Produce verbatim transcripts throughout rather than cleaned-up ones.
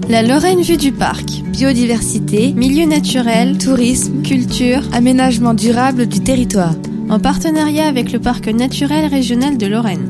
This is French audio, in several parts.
La Lorraine vue du parc. Biodiversité, milieu naturel, tourisme, culture, aménagement durable du territoire. En partenariat avec le parc naturel régional de Lorraine.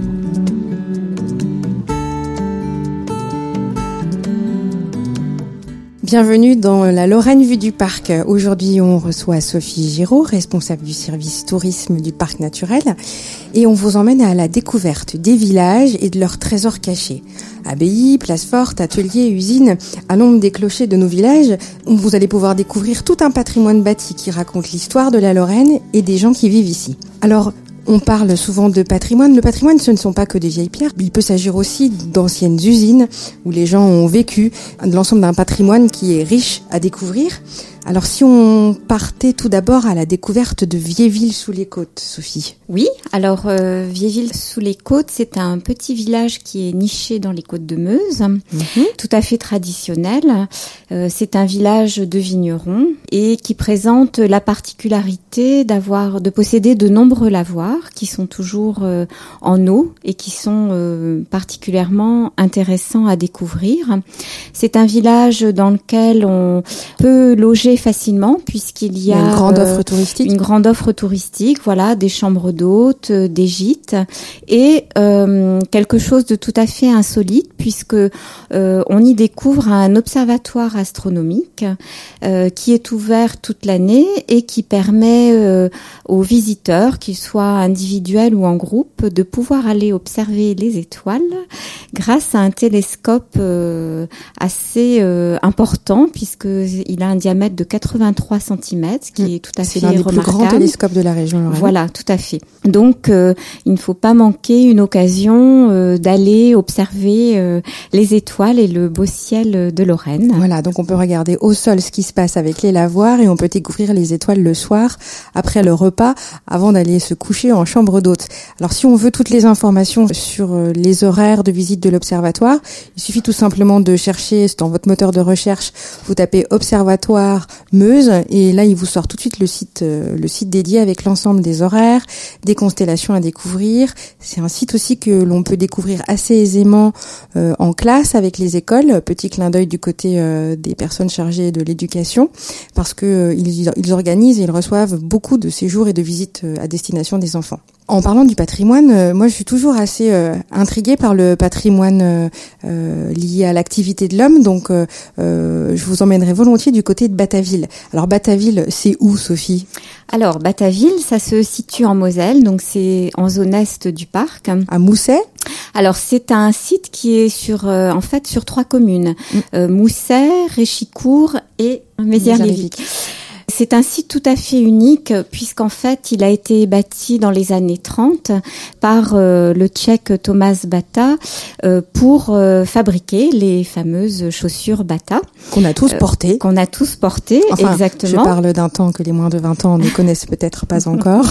Bienvenue dans la Lorraine vue du parc. Aujourd'hui, on reçoit Sophie Giraud, responsable du service tourisme du parc naturel, et on vous emmène à la découverte des villages et de leurs trésors cachés. Abbayes, places fortes, ateliers, usines, à l'ombre des clochers de nos villages, vous allez pouvoir découvrir tout un patrimoine bâti qui raconte l'histoire de la Lorraine et des gens qui vivent ici. Alors, on parle souvent de patrimoine. Le patrimoine, ce ne sont pas que des vieilles pierres. Il peut s'agir aussi d'anciennes usines où les gens ont vécu, de l'ensemble d'un patrimoine qui est riche à découvrir. Alors, si on partait tout d'abord à la découverte de Viéville-sous-les-Côtes, Sophie. Oui, alors euh, Viéville-sous-les-Côtes, c'est un petit village qui est niché dans les côtes de Meuse, mmh. tout à fait traditionnel. Euh, c'est un village de vignerons et qui présente la particularité d'avoir, de posséder de nombreux lavoirs qui sont toujours euh, en eau et qui sont euh, particulièrement intéressants à découvrir. C'est un village dans lequel on peut loger facilement puisqu'il y a, il y a une grande offre touristique. Euh, une grande offre touristique, voilà, des chambres d'hôtes, euh, des gîtes et euh, quelque chose de tout à fait insolite puisque euh, on y découvre un observatoire astronomique euh, qui est ouvert toute l'année et qui permet euh, aux visiteurs, qu'ils soient individuels ou en groupe, de pouvoir aller observer les étoiles grâce à un télescope euh, assez euh, important puisqu'il a un diamètre de quatre-vingt-trois centimètres, ce qui mmh. est tout à C'est fait remarquable. C'est l'un des plus grands télescopes de la région Lorraine. Voilà, tout à fait. Donc, euh, il ne faut pas manquer une occasion euh, d'aller observer euh, les étoiles et le beau ciel de Lorraine. Voilà, donc on peut regarder au sol ce qui se passe avec les lavoirs et on peut découvrir les étoiles le soir après le repas avant d'aller se coucher en chambre d'hôte. Alors, si on veut toutes les informations sur euh, les horaires de visite de l'observatoire, il suffit tout simplement de chercher dans votre moteur de recherche, vous tapez Observatoire Meuse et là il vous sort tout de suite le site euh, le site dédié avec l'ensemble des horaires, des constellations à découvrir. C'est un site aussi que l'on peut découvrir assez aisément euh, en classe avec les écoles. Petit clin d'œil du côté euh, des personnes chargées de l'éducation parce que euh, ils, ils organisent et ils reçoivent beaucoup de séjours et de visites euh, à destination des enfants. En parlant du patrimoine, euh, moi je suis toujours assez euh, intriguée par le patrimoine euh, euh, lié à l'activité de l'homme, donc euh, euh, je vous emmènerai volontiers du côté de Battaville. Alors Battaville, c'est où, Sophie ? Alors Battaville, ça se situe en Moselle, donc c'est en zone est du parc. À Mousset ? Alors c'est un site qui est sur, euh, en fait, sur trois communes, mmh. euh, Mousset, Réchicourt et Mézières-Lévic. C'est un site tout à fait unique puisqu'en fait, il a été bâti dans les années trente par euh, le Tchèque Thomas Bata euh, pour euh, fabriquer les fameuses chaussures Bata. Qu'on a tous portées. Euh, qu'on a tous portées, enfin, exactement. Je parle d'un temps que les moins de vingt ans ne connaissent peut-être pas encore.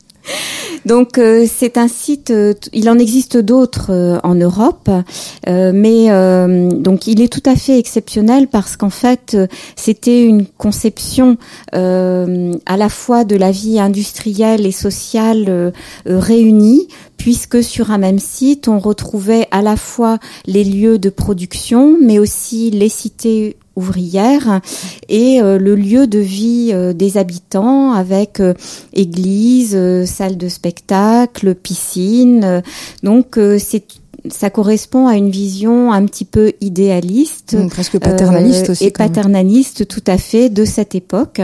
Donc euh, c'est un site, euh, il en existe d'autres euh, en Europe, euh, mais euh, donc il est tout à fait exceptionnel parce qu'en fait euh, c'était une conception euh, à la fois de la vie industrielle et sociale euh, euh, réunie, puisque sur un même site on retrouvait à la fois les lieux de production, mais aussi les cités ouvrière et euh, le lieu de vie euh, des habitants avec euh, église, euh, salle de spectacle, piscine. Euh, donc euh, c'est ça correspond à une vision un petit peu idéaliste, mmh, presque paternaliste euh, aussi et paternaliste même. Tout à fait de cette époque.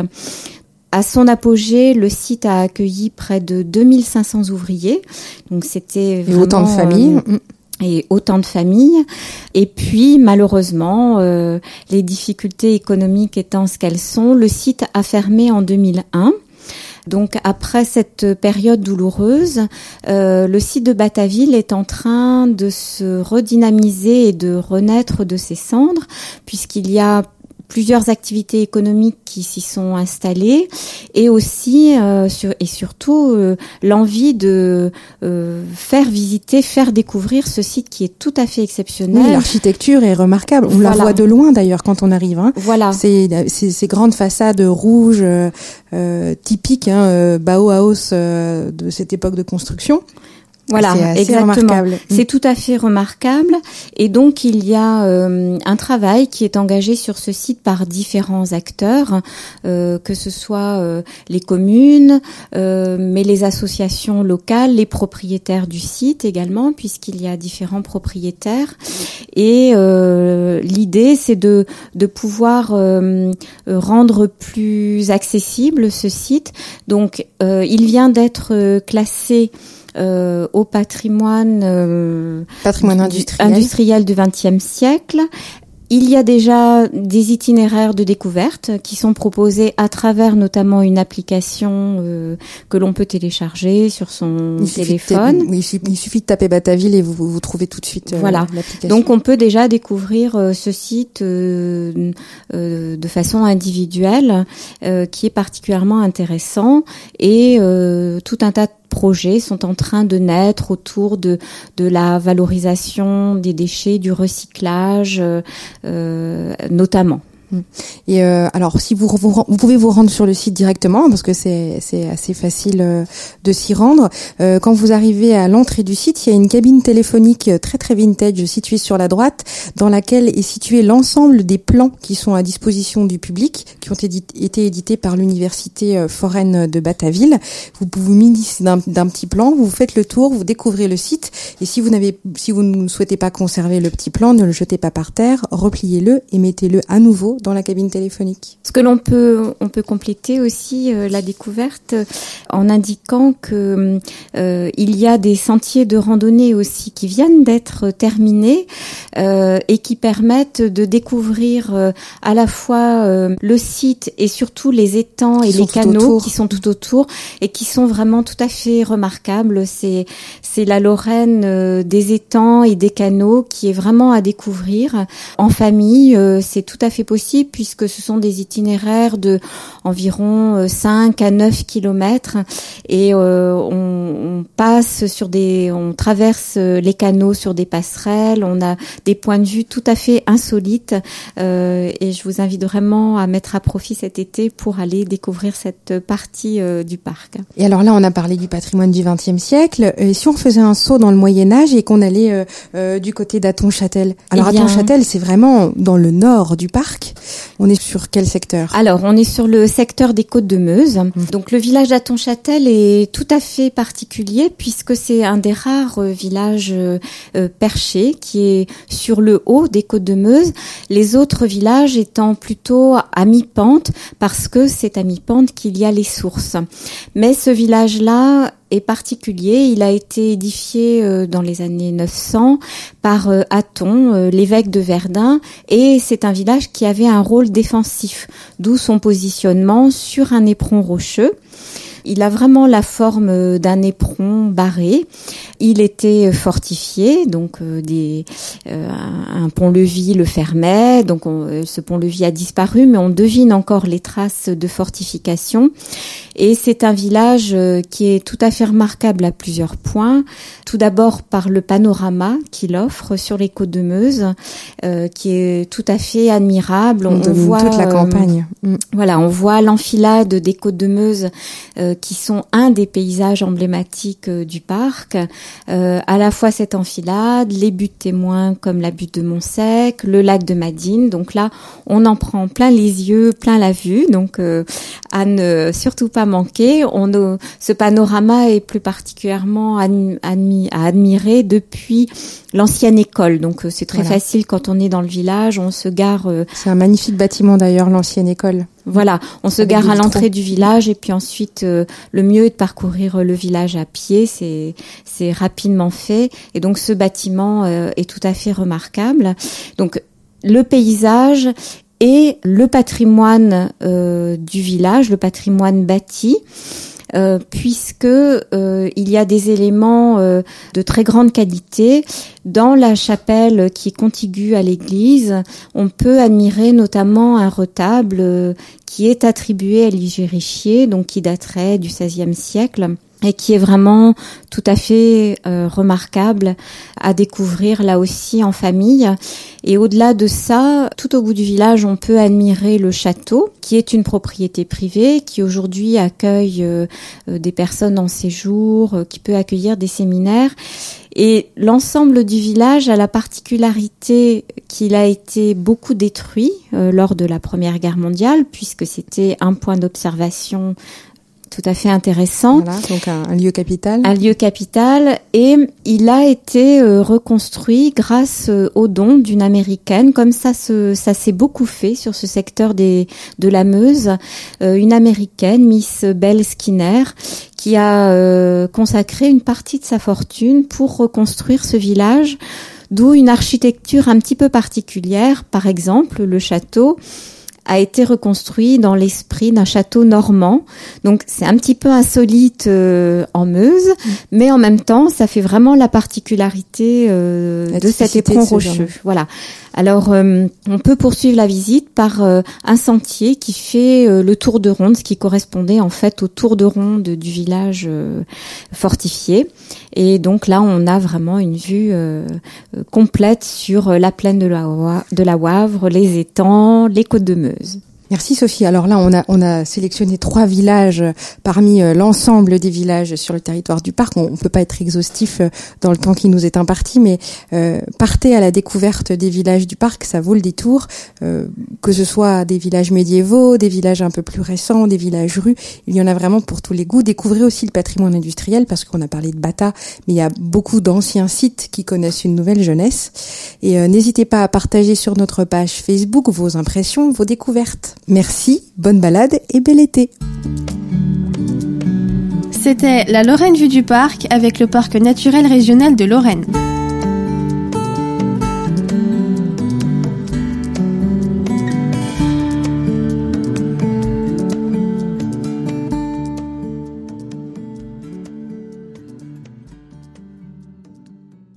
À son apogée, le site a accueilli près de deux mille cinq cents ouvriers. Donc c'était vraiment, et autant de familles. Euh, et autant de familles. Et puis, malheureusement, euh, les difficultés économiques étant ce qu'elles sont, le site a fermé en deux mille un. Donc, après cette période douloureuse, euh, le site de Battaville est en train de se redynamiser et de renaître de ses cendres, puisqu'il y a plusieurs activités économiques qui s'y sont installées et aussi euh, sur, et surtout euh, l'envie de euh, faire visiter, faire découvrir ce site qui est tout à fait exceptionnel. Oui, l'architecture est remarquable. On voilà. la voit de loin d'ailleurs quand on arrive. Hein. Voilà. C'est, c'est ces grandes façades rouges euh, typiques, hein, Bauhaus euh, de cette époque de construction. Voilà, c'est assez exactement. Remarquable. C'est tout à fait remarquable. Et donc, il y a euh, un travail qui est engagé sur ce site par différents acteurs, euh, que ce soit euh, les communes, euh, mais les associations locales, les propriétaires du site également, puisqu'il y a différents propriétaires. Et euh, l'idée, c'est de, de pouvoir euh, rendre plus accessible ce site. Donc, euh, il vient d'être classé Euh, au patrimoine, euh, patrimoine industriel. industriel du vingtième siècle. Il y a déjà des itinéraires de découverte qui sont proposés à travers notamment une application euh, que l'on peut télécharger sur son il téléphone. Oui, il suffit de taper Bataville et vous vous trouvez tout de suite euh, voilà. l'application. Donc on peut déjà découvrir euh, ce site euh, euh, de façon individuelle, euh, qui est particulièrement intéressant, et euh, tout un tas de projets sont en train de naître autour de de la valorisation des déchets, du recyclage, euh, notamment. Et euh, alors, si vous, vous vous pouvez vous rendre sur le site directement, parce que c'est c'est assez facile euh, de s'y rendre. Euh, quand vous arrivez à l'entrée du site, il y a une cabine téléphonique très très vintage située sur la droite, dans laquelle est situé l'ensemble des plans qui sont à disposition du public, qui ont édit- été édités par l'université foraine de Bataville. Vous vous munissez d'un, d'un petit plan, vous faites le tour, vous découvrez le site, et si vous n'avez, si vous ne souhaitez pas conserver le petit plan, ne le jetez pas par terre, repliez-le et mettez-le à nouveau dans la cabine téléphonique. Ce que l'on peut, on peut compléter aussi euh, la découverte euh, en indiquant que euh, il y a des sentiers de randonnée aussi qui viennent d'être terminés euh, et qui permettent de découvrir euh, à la fois euh, le site et surtout les étangs et les canaux qui sont tout autour et qui sont vraiment tout à fait remarquables. C'est c'est la Lorraine euh, des étangs et des canaux qui est vraiment à découvrir en famille. Euh, c'est tout à fait possible, puisque ce sont des itinéraires de environ cinq à neuf kilomètres, et euh, on, on passe sur des, on traverse les canaux sur des passerelles, on a des points de vue tout à fait insolites, euh, et je vous invite vraiment à mettre à profit cet été pour aller découvrir cette partie euh, du parc. Et alors là, on a parlé du patrimoine du vingtième siècle, et si on faisait un saut dans le Moyen-Âge et qu'on allait euh, euh, du côté d'Athon-Châtel. Alors eh bien, Athon-Châtel, c'est vraiment dans le nord du parc. On est sur quel secteur ? Alors, on est sur le secteur des Côtes de Meuse. Mmh. Donc, le village d'Athon-Châtel est tout à fait particulier, puisque c'est un des rares euh, villages euh, perchés qui est sur le haut des Côtes de Meuse. Les autres villages étant plutôt à mi-pente, parce que c'est à mi-pente qu'il y a les sources. Mais ce village-là est particulier. Il a été édifié euh, dans les années neuf cents par euh, Athon, euh, l'évêque de Verdun, et c'est un village qui avait un rôle défensif, d'où son positionnement sur un éperon rocheux. Il a vraiment la forme d'un éperon barré. Il était fortifié, donc euh, des, euh, un pont-levis le fermait. Donc on, ce pont-levis a disparu, mais on devine encore les traces de fortification. Et c'est un village euh, qui est tout à fait remarquable à plusieurs points. Tout d'abord par le panorama qu'il offre sur les Côtes de Meuse, euh, qui est tout à fait admirable. On, on voit toute la campagne. Euh, voilà, on voit l'enfilade des Côtes de Meuse, euh, qui sont un des paysages emblématiques euh, du parc. Euh, à la fois cette enfilade, les buttes témoins comme la butte de Montsec, le lac de Madine. Donc là, on en prend plein les yeux, plein la vue. Donc euh, à ne surtout pas manquer. On, euh, ce panorama est plus particulièrement admi- admi- à admirer depuis l'ancienne école. Donc euh, c'est très voilà. facile quand on est dans le village, on se gare. Euh, c'est un magnifique bâtiment d'ailleurs, l'ancienne école. Voilà, on se gare à l'entrée du village et puis ensuite euh, le mieux est de parcourir le village à pied, c'est c'est rapidement fait et donc ce bâtiment euh, est tout à fait remarquable. Donc le paysage et le patrimoine euh, du village, le patrimoine bâti. Euh, puisque euh, il y a des éléments euh, de très grande qualité. Dans la chapelle qui est contiguë à l'église, on peut admirer notamment un retable euh, qui est attribué à Ligier-Richier, donc qui daterait du seizième siècle. et qui est vraiment tout à fait euh, remarquable à découvrir là aussi en famille. Et au-delà de ça, tout au bout du village, on peut admirer le château, qui est une propriété privée, qui aujourd'hui accueille euh, des personnes en séjour, euh, qui peut accueillir des séminaires. Et l'ensemble du village a la particularité qu'il a été beaucoup détruit euh, lors de la Première Guerre mondiale, puisque c'était un point d'observation tout à fait intéressant. Voilà, donc un, un lieu capital. Un lieu capital, et il a été euh, reconstruit grâce euh, aux dons d'une Américaine. Comme ça, se, ça s'est beaucoup fait sur ce secteur des, de la Meuse. Euh, une Américaine, Miss Belle Skinner, qui a euh, consacré une partie de sa fortune pour reconstruire ce village, d'où une architecture un petit peu particulière. Par exemple, le château a été reconstruit dans l'esprit d'un château normand. Donc c'est un petit peu insolite euh, en Meuse, mmh. mais en même temps, ça fait vraiment la particularité euh, de cet éperon rocheux. Voilà. Alors, euh, on peut poursuivre la visite par euh, un sentier qui fait euh, le tour de ronde, ce qui correspondait en fait au tour de ronde du village euh, fortifié. Et donc là, on a vraiment une vue euh, complète sur la plaine de la, de la Wavre, les étangs, les côtes de Meuse. Merci Sophie. Alors là, on a on a sélectionné trois villages parmi euh, l'ensemble des villages sur le territoire du parc. On, on peut pas être exhaustif euh, dans le temps qui nous est imparti, mais euh, partez à la découverte des villages du parc, ça vaut le détour. Euh, que ce soit des villages médiévaux, des villages un peu plus récents, des villages rues, il y en a vraiment pour tous les goûts. Découvrez aussi le patrimoine industriel, parce qu'on a parlé de Bata, mais il y a beaucoup d'anciens sites qui connaissent une nouvelle jeunesse. Et euh, n'hésitez pas à partager sur notre page Facebook vos impressions, vos découvertes. Merci, bonne balade et bel été. C'était la Lorraine vue du parc avec le parc naturel régional de Lorraine.